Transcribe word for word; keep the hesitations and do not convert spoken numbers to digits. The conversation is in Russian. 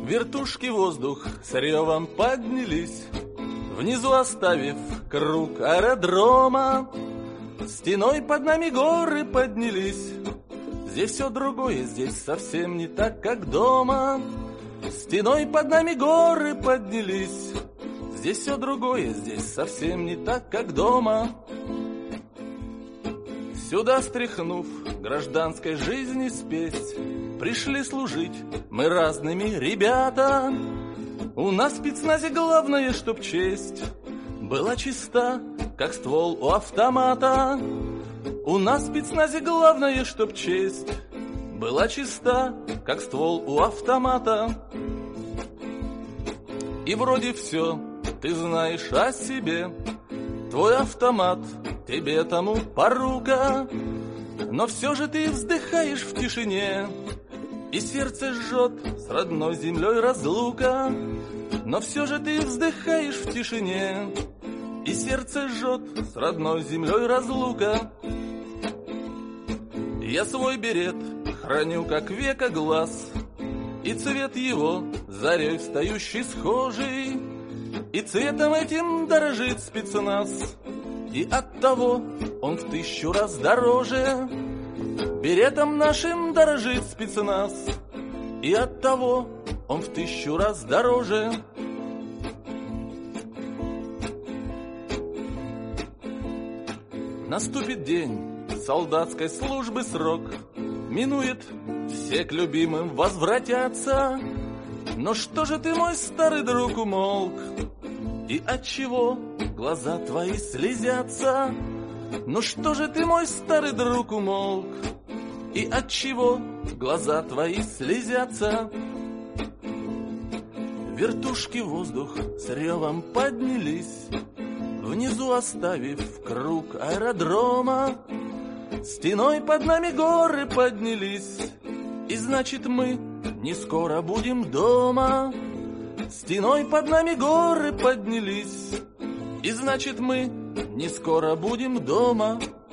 Вертушки воздух с ревом поднялись, внизу оставив круг аэродрома. Стеной под нами горы поднялись. Здесь все другое, здесь совсем не так, как дома. Стеной под нами горы поднялись. Здесь все другое, здесь совсем не так, как дома. Сюда стряхнув гражданской жизни спесь, пришли служить мы разными ребята. У нас в спецназе главное, чтоб честь была чиста, как ствол у автомата. У нас в спецназе главное, чтоб честь была чиста, как ствол у автомата. И вроде все ты знаешь о себе, твой автомат тебе тому порука, но все же ты вздыхаешь в тишине, и сердце жжет с родной землей разлука. Но все же ты вздыхаешь в тишине, и сердце жжет с родной землей разлука. Я свой берет храню как века глаз, и цвет его зарей встающий схожий, и цветом этим дорожит спецназ, и оттого он в тысячу раз дороже. Беретом нашим дорожит спецназ, и оттого он в тысячу раз дороже. Наступит день солдатской службы срок, минует, все к любимым возвратятся. Но что же ты, мой старый друг, умолк? И отчего глаза твои слезятся? Ну что же ты, мой старый друг, умолк? И отчего глаза твои слезятся? Вертушки в воздух с ревом поднялись, внизу оставив круг аэродрома. Стеной под нами горы поднялись, и значит мы не скоро будем дома. Стеной под нами горы поднялись, и значит мы не скоро будем дома.